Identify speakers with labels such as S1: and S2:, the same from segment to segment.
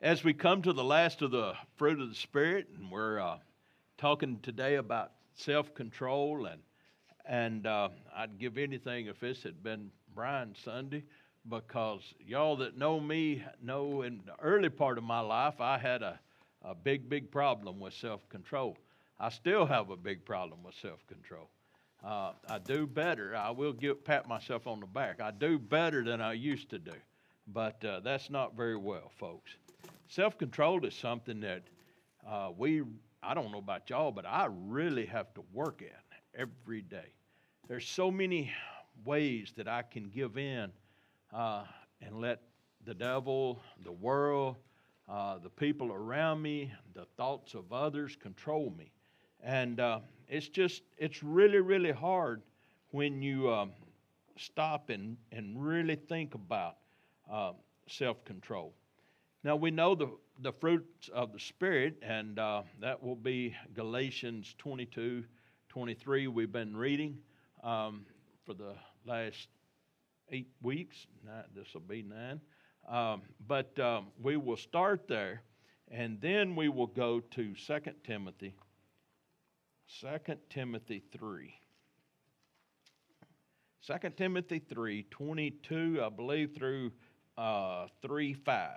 S1: As we come to the last of the fruit of the Spirit, and we're talking today about self-control, and I'd give anything if this had been Brian's Sunday, because y'all that know me know in the early part of my life I had a big problem with self-control. I still have a big problem with self-control. I do better. I will pat myself on the back. I do better than I used to do, but that's not very well, folks. Self-control is something that I don't know about y'all, but I really have to work at every day. There's so many ways that I can give in and let the devil, the world, the people around me, the thoughts of others control me. And it's really hard when you stop and really think about self-control. Now, we know the fruits of the Spirit, and that will be Galatians 22-23 we've been reading for the last 8 weeks. This will be 9. But we will start there, and then we will go to 2 Timothy 3. 2 Timothy 3:22, I believe, through 3:5.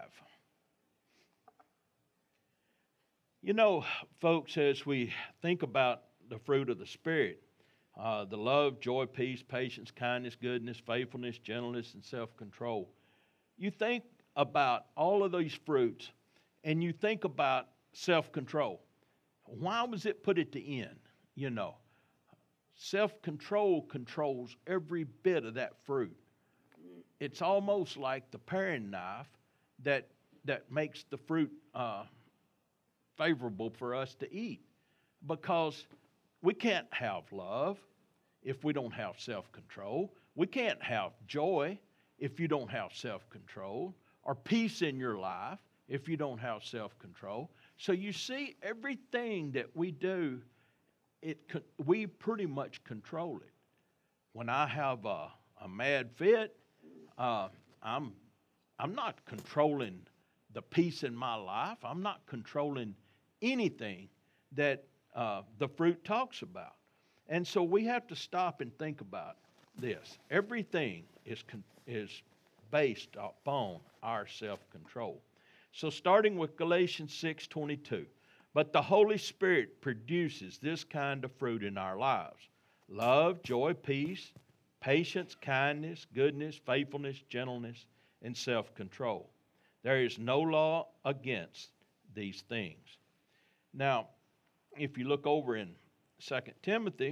S1: You know, folks, as we think about the fruit of the Spirit, the love, joy, peace, patience, kindness, goodness, faithfulness, gentleness, and self-control, you think about all of these fruits, and you think about self-control. Why was it put at the end? You know, self-control controls every bit of that fruit. It's almost like the paring knife that makes the fruit favorable for us to eat, because we can't have love if we don't have self-control. We can't have joy if you don't have self-control, or peace in your life if you don't have self-control. So you see, everything that we do, we pretty much control it. When I have a mad fit, I'm not controlling the peace in my life. I'm not controlling anything that the fruit talks about. And so we have to stop and think about this. Everything is based upon our self-control. So starting with Galatians 6:22, but the Holy Spirit produces this kind of fruit in our lives: love, joy, peace, patience, kindness, goodness, faithfulness, gentleness, and self-control. There is no law against these things. Now, if you look over in 2 Timothy,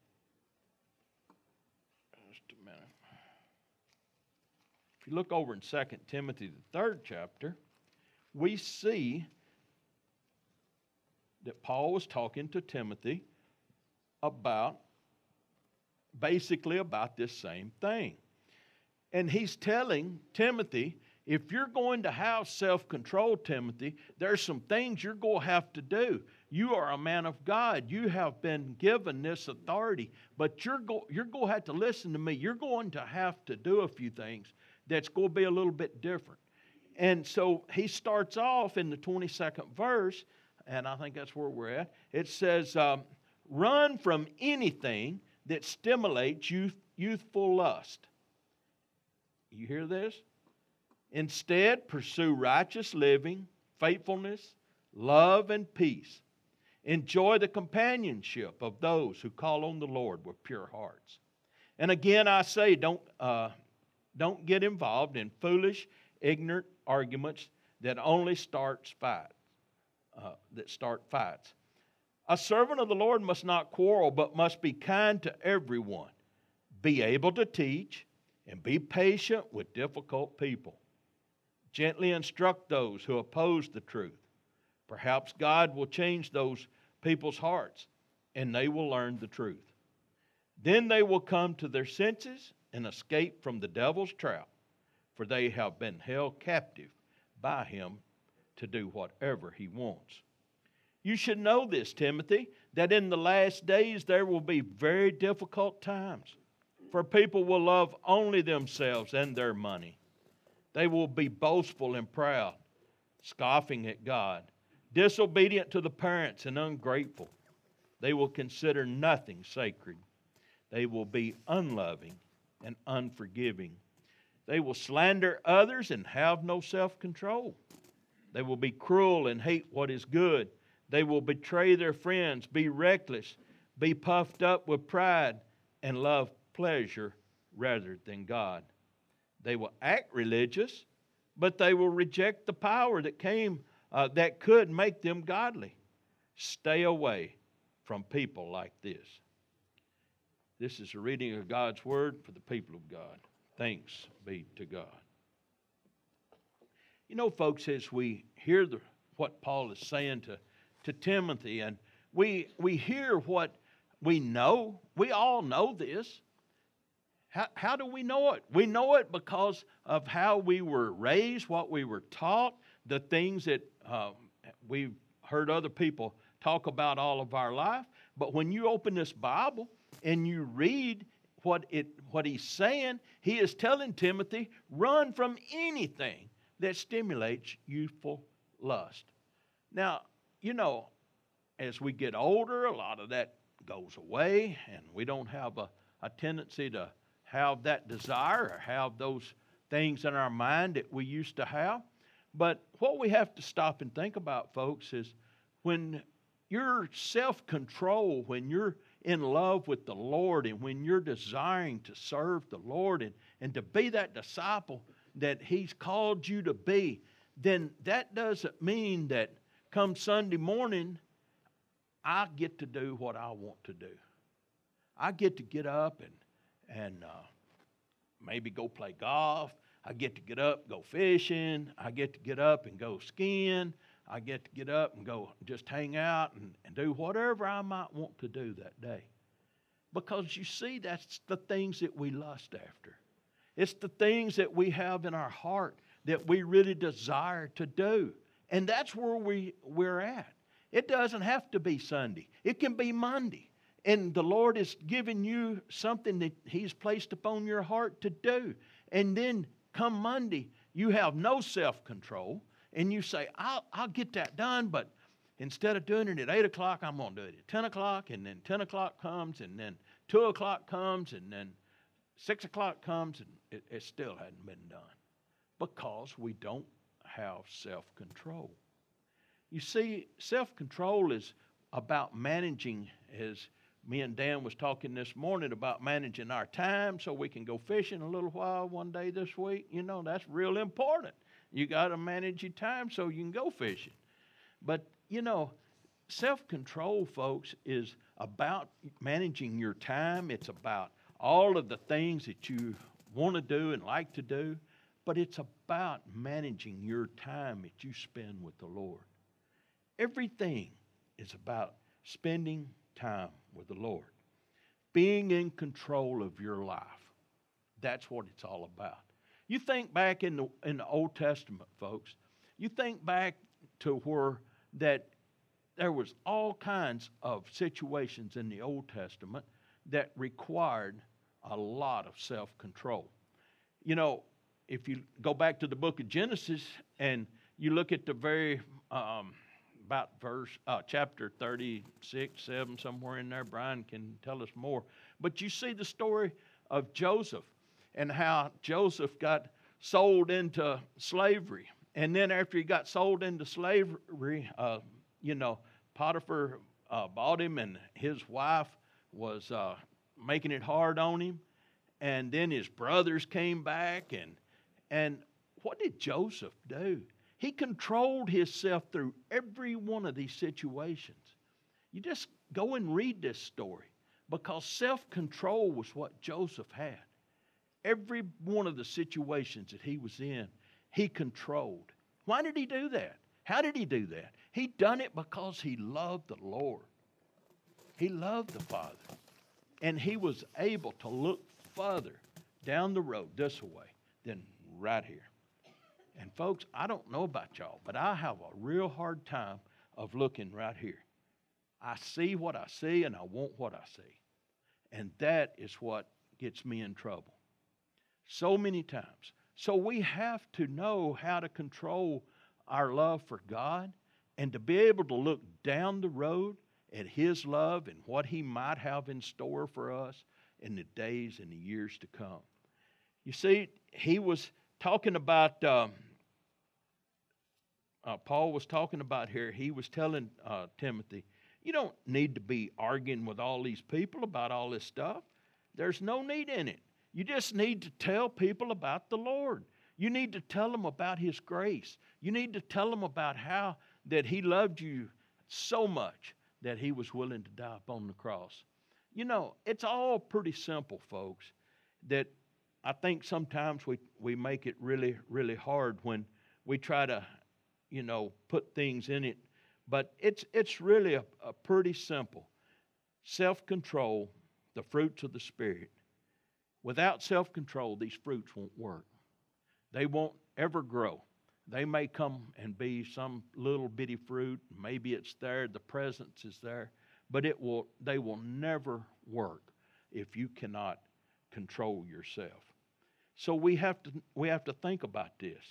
S1: just a minute. If you look over in 2 Timothy, the 3rd chapter, we see that Paul was talking to Timothy basically about this same thing. And he's telling Timothy, if you're going to have self-control, Timothy, there's some things you're going to have to do. You are a man of God. You have been given this authority, but you're going to have to listen to me. You're going to have to do a few things that's going to be a little bit different. And so he starts off in the 22nd verse, and I think that's where we're at. It says, run from anything that stimulates youthful lust. You hear this? Instead, pursue righteous living, faithfulness, love, and peace. Enjoy the companionship of those who call on the Lord with pure hearts. And again, I say, don't get involved in foolish, ignorant arguments that only start fights. A servant of the Lord must not quarrel, but must be kind to everyone, be able to teach, and be patient with difficult people. Gently instruct those who oppose the truth. Perhaps God will change those people's hearts, and they will learn the truth. Then they will come to their senses and escape from the devil's trap, for they have been held captive by him to do whatever he wants. You should know this, Timothy, that in the last days there will be very difficult times, for people will love only themselves and their money. They will be boastful and proud, scoffing at God, disobedient to the parents, and ungrateful. They will consider nothing sacred. They will be unloving and unforgiving. They will slander others and have no self-control. They will be cruel and hate what is good. They will betray their friends, be reckless, be puffed up with pride, and love pleasure rather than God. They will act religious, but they will reject the power that could make them godly. Stay away from people like this. This is a reading of God's Word for the people of God. Thanks be to God. You know, folks, as we hear what Paul is saying to Timothy, and we hear what we know, we all know this. How do we know it? We know it because of how we were raised, what we were taught, the things that we've heard other people talk about all of our life. But when you open this Bible and you read what he's saying, he is telling Timothy, run from anything that stimulates youthful lust. Now, you know, as we get older, a lot of that goes away, and we don't have a tendency to have that desire or have those things in our mind that we used to have. But what we have to stop and think about, folks, is when your self-control, when you're in love with the Lord, and when you're desiring to serve the Lord and to be that disciple that He's called you to be, then that doesn't mean that come Sunday morning, I get to do what I want to do. I get to get up and maybe go play golf. I get to get up, go fishing. I get to get up and go skiing. I get to get up and go just hang out and do whatever I might want to do that day. Because you see, that's the things that we lust after. It's the things that we have in our heart that we really desire to do. And that's where we're at. It doesn't have to be Sunday. It can be Monday. And the Lord is giving you something that He's placed upon your heart to do. And then come Monday, you have no self-control. And you say, I'll get that done, but instead of doing it at 8 o'clock, I'm going to do it at 10 o'clock. And then 10 o'clock comes, and then 2 o'clock comes, and then 6 o'clock comes, and it still hadn't been done. Because we don't have self-control. You see, self-control is about managing, as me and Dan was talking this morning, about managing our time so we can go fishing a little while one day this week. You know, that's real important. You got to manage your time so you can go fishing. But, you know, self-control, folks, is about managing your time. It's about all of the things that you want to do and like to do. But it's about managing your time that you spend with the Lord. Everything is about spending time with the Lord. Being in control of your life. That's what it's all about. You think back in the Old Testament, folks. You think back to where that there was all kinds of situations in the Old Testament that required a lot of self-control. You know, if you go back to the book of Genesis and you look at the very about chapter 36, 7, somewhere in there, Brian can tell us more. But you see the story of Joseph and how Joseph got sold into slavery. And then after he got sold into slavery, Potiphar bought him, and his wife was making it hard on him. And then his brothers came back, and what did Joseph do? He controlled himself through every one of these situations. You just go and read this story, because self-control was what Joseph had. Every one of the situations that he was in, he controlled. Why did he do that? How did he do that? He done it because he loved the Lord. He loved the Father. And he was able to look further down the road this way than right here. And folks, I don't know about y'all, but I have a real hard time of looking right here. I see what I see, and I want what I see. And that is what gets me in trouble. So many times. So we have to know how to control our love for God and to be able to look down the road at His love and what He might have in store for us in the days and the years to come. You see, he was talking about, Paul was talking about here, he was telling Timothy, you don't need to be arguing with all these people about all this stuff. There's no need in it. You just need to tell people about the Lord. You need to tell them about His grace. You need to tell them about how that He loved you so much that He was willing to die upon the cross. You know, it's all pretty simple, folks, that I think sometimes we make it really, really hard when we try to, put things in it. But it's really a pretty simple. Self-control, the fruits of the Spirit. Without self-control, these fruits won't work. They won't ever grow. They may come and be some little bitty fruit. Maybe it's there, the presence is there, but they will never work if you cannot control yourself. So we have to think about this.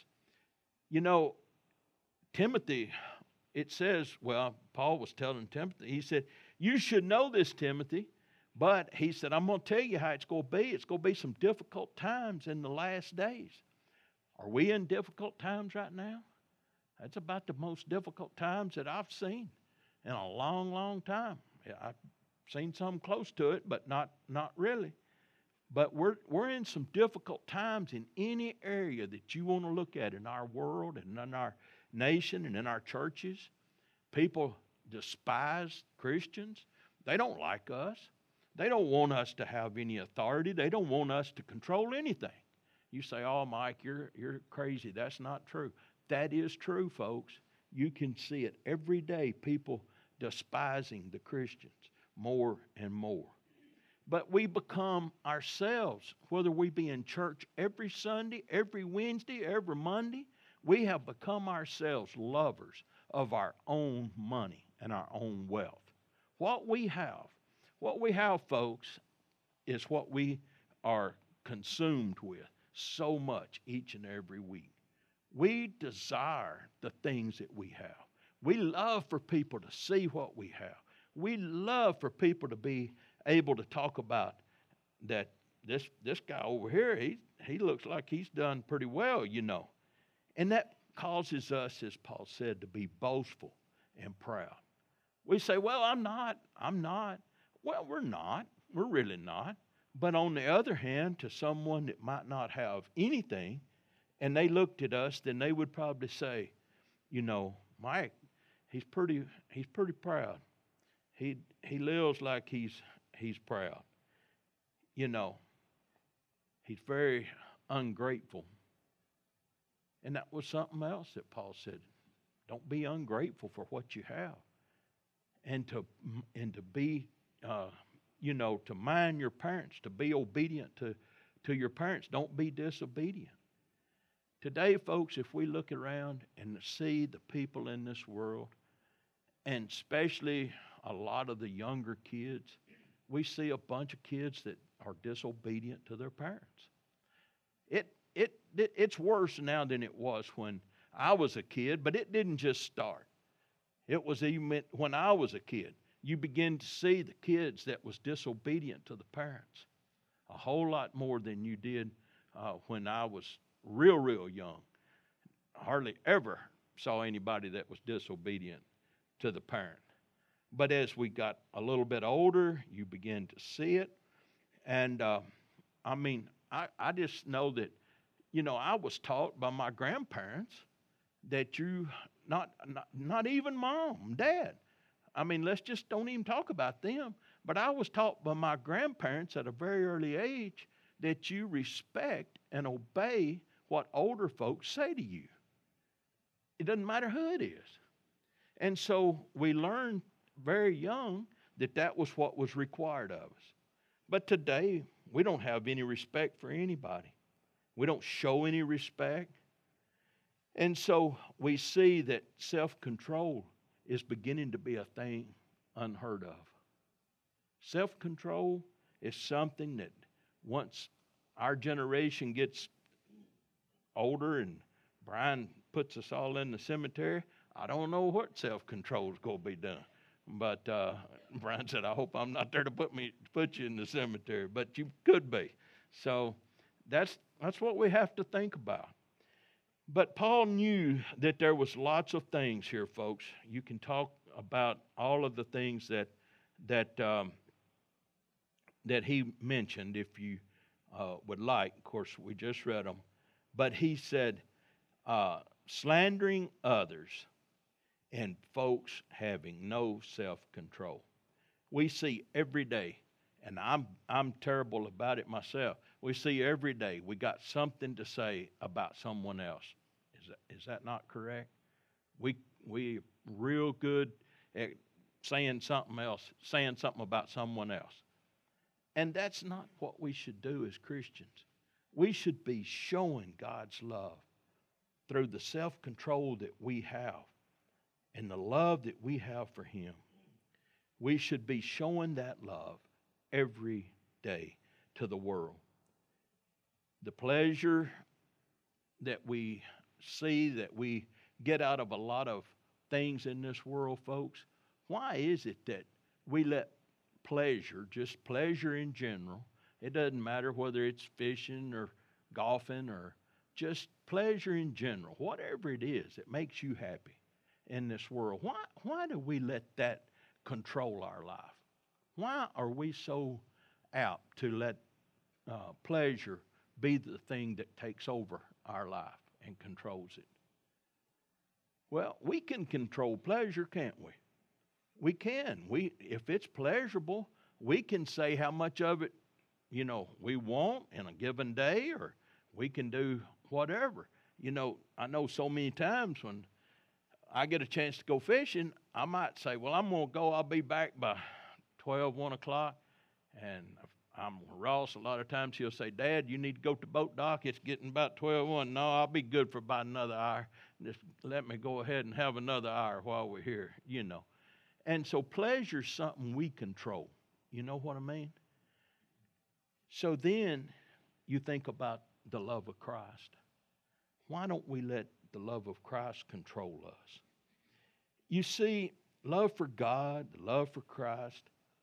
S1: Timothy, it says, Paul was telling Timothy, he said, you should know this, Timothy, but he said, I'm going to tell you how it's going to be. It's going to be some difficult times in the last days. Are we in difficult times right now? That's about the most difficult times that I've seen in a long, long time. I've seen some close to it, but not really. But we're in some difficult times in any area that you want to look at in our world and in our nation and in our churches. People despise Christians. They don't like us. They don't want us to have any authority. They don't want us to control anything. You say, oh, Mike, you're crazy. That's not true. That is true, folks. You can see it every day, people despising the Christians more and more. But we become ourselves, whether we be in church every Sunday, every Wednesday, every Monday, we have become ourselves lovers of our own money and our own wealth. What we have, folks, is what we are consumed with so much each and every week. We desire the things that we have. We love for people to see what we have. We love for people to be able to talk about that this guy over here, he looks like he's done pretty well, And that causes us, as Paul said, to be boastful and proud. We say, well, I'm not. Well, we're not. We're really not. But on the other hand, to someone that might not have anything, and they looked at us, then they would probably say, Mike, he's pretty proud. He lives like he's proud. He's very ungrateful. And that was something else that Paul said. Don't be ungrateful for what you have. And to be to mind your parents, to be obedient to your parents. Don't be disobedient. Today, folks, if we look around and see the people in this world, and especially a lot of the younger kids, we see a bunch of kids that are disobedient to their parents. It's worse now than it was when I was a kid, but it didn't just start. It was even when I was a kid. You begin to see the kids that was disobedient to the parents a whole lot more than you did when I was real young. Hardly ever saw anybody that was disobedient to the parent. But as we got a little bit older, you begin to see it. And I just know that, I was taught by my grandparents that not even mom, dad. Let's just don't even talk about them. But I was taught by my grandparents at a very early age that you respect and obey what older folks say to you. It doesn't matter who it is. And so we learned very young that was what was required of us. But today, we don't have any respect for anybody. We don't show any respect. And so we see that self-control is beginning to be a thing unheard of. Self-control is something that once our generation gets older, and Brian puts us all in the cemetery, I don't know what self-control is going to be done. But Brian said, I hope I'm not there to put you in the cemetery, but you could be. So that's what we have to think about. But Paul knew that there was lots of things here, folks. You can talk about all of the things that he mentioned if you would like. Of course, we just read them. But he said, slandering others and folks having no self-control. We see every day, and I'm terrible about it myself. We see every day we got something to say about someone else. Is that not correct? We real good at saying something about someone else. And that's not what we should do as Christians. We should be showing God's love through the self-control that we have and the love that we have for Him. We should be showing that love every day to the world. The pleasure that we see, that we get out of a lot of things in this world, folks, why is it that we let pleasure, just pleasure in general, it doesn't matter whether it's fishing or golfing or just pleasure in general, whatever it is that makes you happy in this world, why do we let that control our life? Why are we so apt to let pleasure be the thing that takes over our life and controls it? Well, we can control pleasure, can't we? We can. If it's pleasurable, we can say how much of it, we want in a given day, or we can do whatever. I know so many times when I get a chance to go fishing, I might say, well, I'm going to go. I'll be back by 12, 1 o'clock. And I'm Ross. A lot of times he'll say, Dad, you need to go to boat dock. It's getting about 12, 1. No, I'll be good for about another hour. Just let me go ahead and have another hour while we're here, And so pleasure's something we control. You know what I mean? So then you think about the love of Christ. Why don't we let the love of Christ control us? You see, love for God, the love for Christ,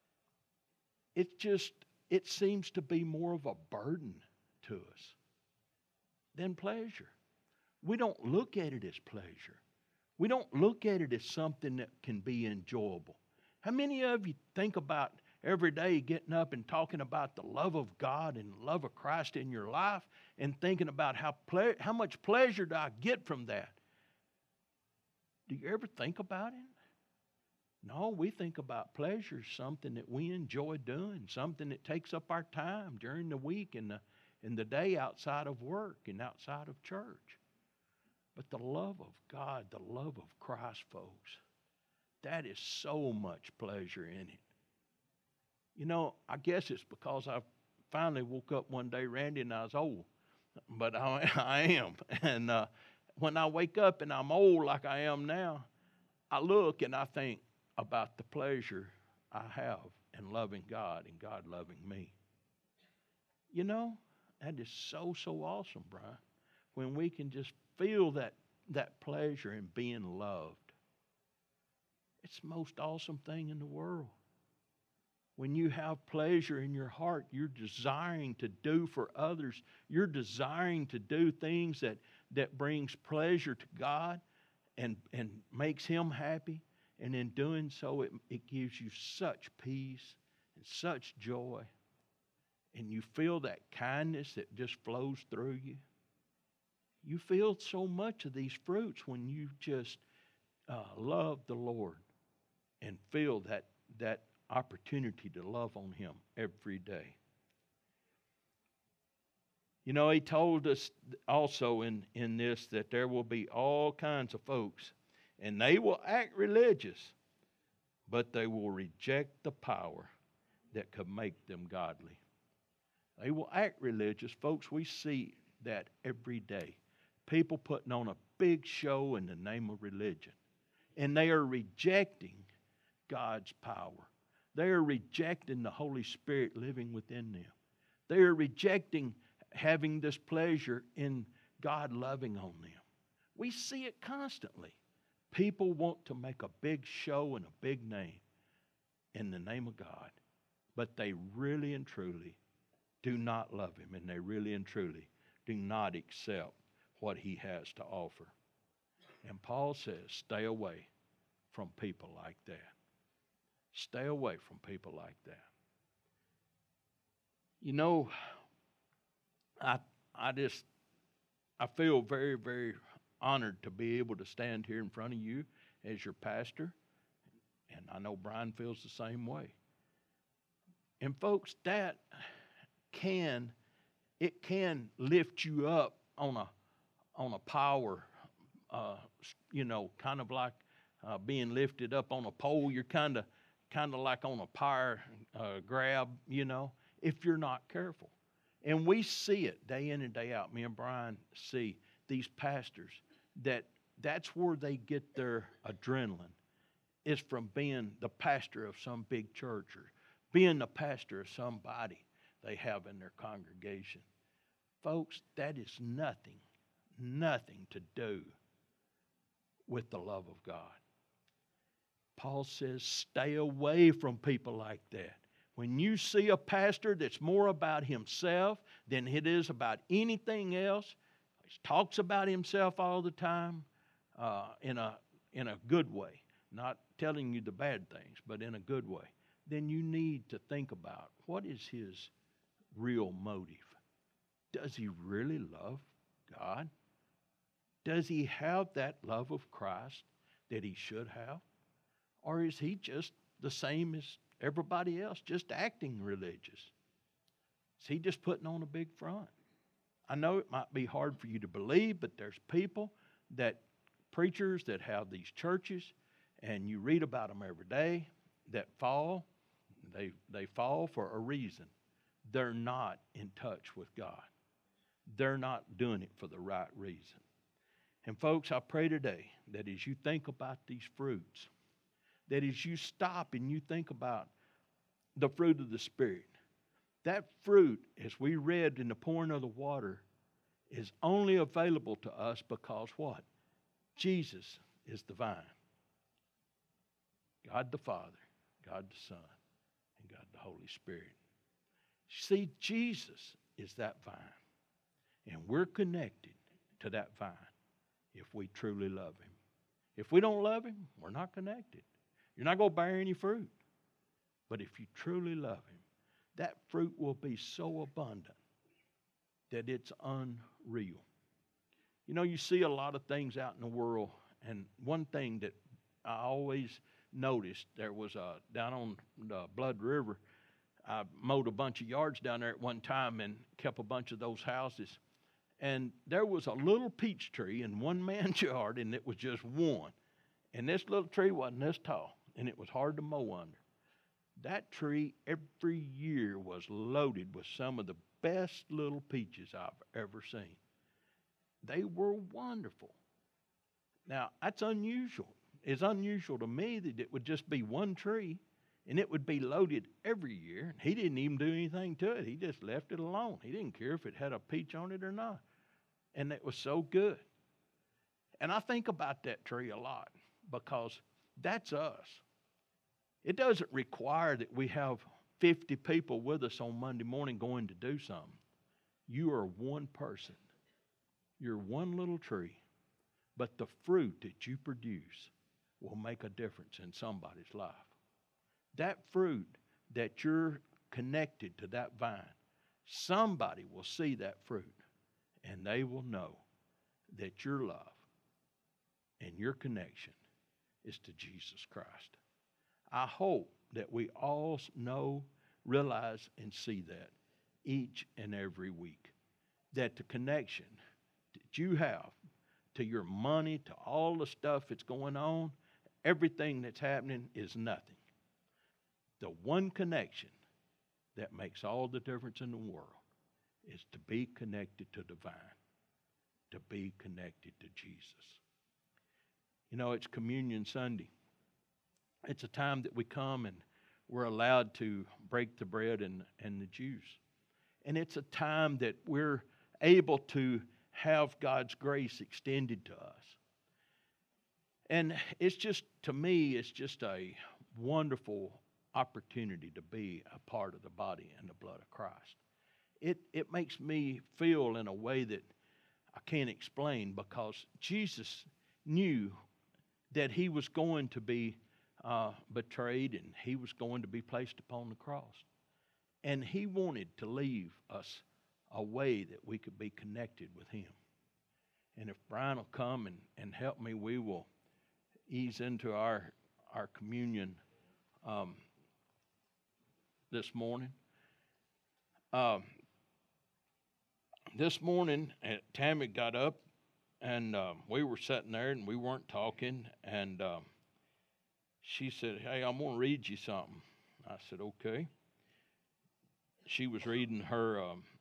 S1: it seems to be more of a burden to us than pleasure. We don't look at it as pleasure. We don't look at it as something that can be enjoyable. How many of you think about every day getting up and talking about the love of God and the love of Christ in your life and thinking about how much pleasure do I get from that? Do you ever think about it? No, we think about pleasure as something that we enjoy doing, something that takes up our time during the week and the day outside of work and outside of church. But the love of God, the love of Christ, folks, that is so much pleasure in it. I guess it's because I finally woke up one day, Randy, and I was old. But I am. And when I wake up and I'm old like I am now, I look and I think about the pleasure I have in loving God and God loving me. That is so awesome, Brian, when we can just feel that pleasure in being loved. It's the most awesome thing in the world. When you have pleasure in your heart, you're desiring to do for others. You're desiring to do things that brings pleasure to God and makes Him happy. And in doing so, it gives you such peace and such joy. And you feel that kindness that just flows through you. You feel so much of these fruits when you just love the Lord and feel that opportunity to love on Him every day. He told us also in this that there will be all kinds of folks, and they will act religious, but they will reject the power that could make them godly. They will act religious. Folks, we see that every day. People putting on a big show in the name of religion. And they are rejecting God's power. They are rejecting the Holy Spirit living within them. They are rejecting having this pleasure in God loving on them. We see it constantly. People want to make a big show and a big name in the name of God, but they really and truly do not love Him, and they really and truly do not accept what He has to offer. And Paul says, stay away from people like that. Stay away from people like that. You know, I feel very, very honored to be able to stand here in front of you as your pastor, and I know Brian feels the same way. And folks, that can lift you up on a power, kind of like being lifted up on a pole. You're kind of like on a power grab, if you're not careful. And we see it day in and day out. Me and Brian see these pastors that's where they get their adrenaline, is from being the pastor of some big church or being the pastor of somebody they have in their congregation. Folks, that is nothing to do with the love of God. Paul says, stay away from people like that. When you see a pastor that's more about himself than it is about anything else, he talks about himself all the time in a good way, not telling you the bad things, but in a good way, then you need to think about, what is his real motive? Does he really love God? Does he have that love of Christ that he should have? Or is he just the same as everybody else, just acting religious? Is he just putting on a big front? I know it might be hard for you to believe, but there's preachers that have these churches, and you read about them every day, that fall. They fall for a reason. They're not in touch with God. They're not doing it for the right reason. And folks, I pray today that as you think about these fruits, that as you stop and you think about the fruit of the Spirit, that fruit, as we read in the pouring of the water, is only available to us because what? Jesus is the vine. God the Father, God the Son, and God the Holy Spirit. See, Jesus is that vine. And we're connected to that vine if we truly love Him. If we don't love Him, we're not connected. You're not going to bear any fruit. But if you truly love Him, that fruit will be so abundant that it's unreal. You know, you see a lot of things out in the world, and one thing that I always noticed, there was down on the Blood River, I mowed a bunch of yards down there at one time and kept a bunch of those houses. And there was a little peach tree in one man's yard, and it was just one. And this little tree wasn't this tall, and it was hard to mow under. That tree every year was loaded with some of the best little peaches I've ever seen. They were wonderful. Now, that's unusual. It's unusual to me that it would just be one tree, and it would be loaded every year. He didn't even do anything to it. He just left it alone. He didn't care if it had a peach on it or not. And it was so good. And I think about that tree a lot because that's us. It doesn't require that we have 50 people with us on Monday morning going to do something. You are one person. You're one little tree. But the fruit that you produce will make a difference in somebody's life. That fruit that you're connected to that vine, somebody will see that fruit and they will know that your love and your connection is to Jesus Christ. I hope that we all know, realize, and see that each and every week. That the connection that you have to your money, to all the stuff that's going on, everything that's happening is nothing. The one connection that makes all the difference in the world is to be connected to the vine, to be connected to Jesus. You know, it's Communion Sunday. It's a time that we come and we're allowed to break the bread and the juice. And it's a time that we're able to have God's grace extended to us. And it's just, to me, it's just a wonderful opportunity to be a part of the body and the blood of Christ. It makes me feel in a way that I can't explain, because Jesus knew that he was going to be betrayed and he was going to be placed upon the cross. And he wanted to leave us a way that we could be connected with him. And if Brian will come and help me, we will ease into our communion this morning. This morning, Tammy got up, and we were sitting there, and we weren't talking, and she said, "Hey, I'm going to read you something." I said, "Okay." She was reading her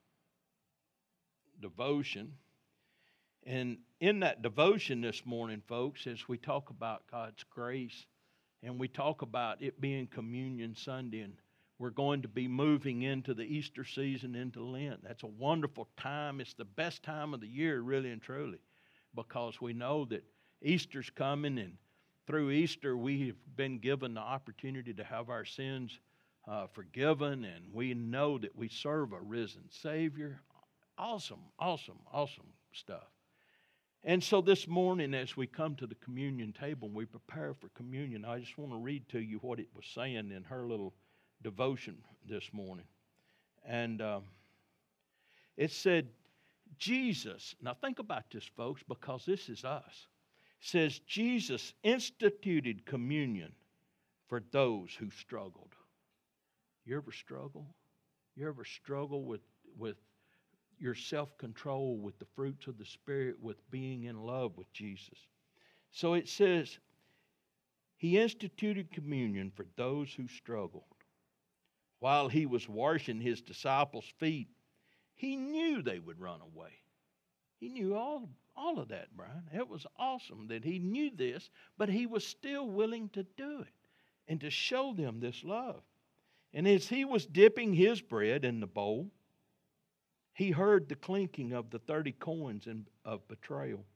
S1: devotion, and in that devotion this morning, folks, as we talk about God's grace, and we talk about it being Communion Sunday, and we're going to be moving into the Easter season, into Lent. That's a wonderful time. It's the best time of the year, really and truly, because we know that Easter's coming, and through Easter we've been given the opportunity to have our sins forgiven, and we know that we serve a risen Savior. Awesome, awesome, awesome stuff. And so this morning, as we come to the communion table and we prepare for communion, I just want to read to you what it was saying in her little devotion this morning. And it said, Jesus, now think about this, folks, because this is us. It says, Jesus instituted communion for those who struggled. You ever struggle? You ever struggle with your self-control, with the fruits of the Spirit, with being in love with Jesus? So it says, he instituted communion for those who struggled. While he was washing his disciples' feet, he knew they would run away. He knew all of that, Brian. It was awesome that he knew this, but he was still willing to do it and to show them this love. And as he was dipping his bread in the bowl, he heard the clinking of the 30 coins of betrayal.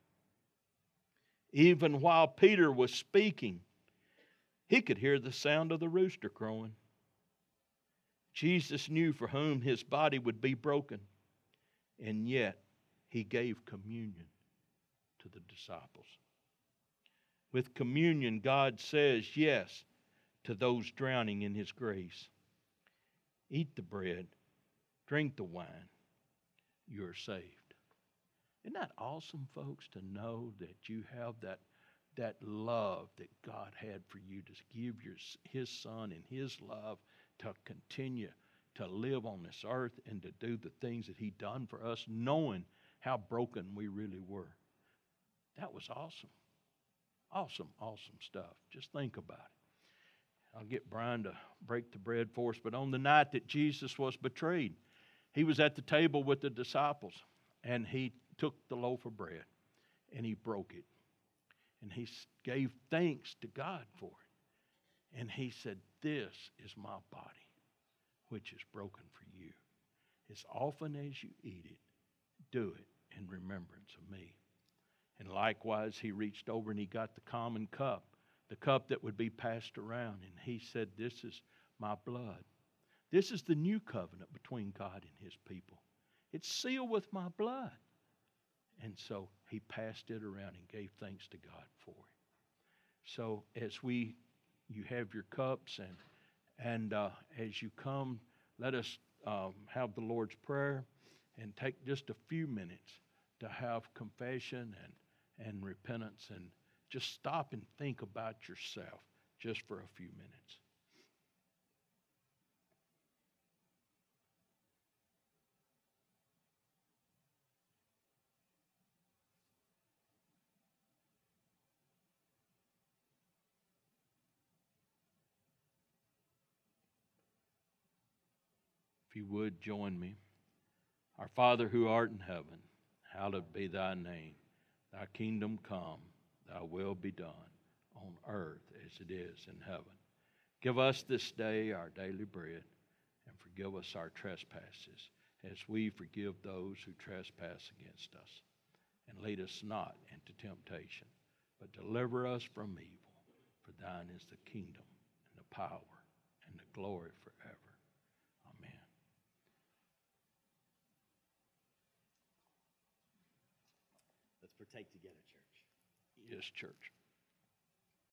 S1: Even while Peter was speaking, he could hear the sound of the rooster crowing. Jesus knew for whom his body would be broken, and yet he gave communion to the disciples. With communion, God says yes to those drowning in his grace. Eat the bread, drink the wine, you're saved. Isn't that awesome, folks, to know that you have that love that God had for you to give his Son and his love to continue to live on this earth and to do the things that he done for us, knowing how broken we really were. That was awesome. Awesome, awesome stuff. Just think about it. I'll get Brian to break the bread for us. But on the night that Jesus was betrayed, he was at the table with the disciples, and he took the loaf of bread, and he broke it. And he gave thanks to God for it. And he said, "This is my body, which is broken for you. As often as you eat it, do it in remembrance of me." And likewise, he reached over and he got the common cup, the cup that would be passed around. And he said, "This is my blood. This is the new covenant between God and his people. It's sealed with my blood." And so he passed it around and gave thanks to God for it. So as you have your cups, and as you come, let us have the Lord's Prayer and take just a few minutes to have confession and repentance, and just stop and think about yourself just for a few minutes. If you would join me. Our Father who art in heaven, hallowed be thy name. Thy kingdom come, thy will be done on earth as it is in heaven. Give us this day our daily bread, and forgive us our trespasses, as we forgive those who trespass against us. And lead us not into temptation, but deliver us from evil. For thine is the kingdom and the power and the glory forever. Amen.
S2: Let's partake together, church.
S1: Yes, church.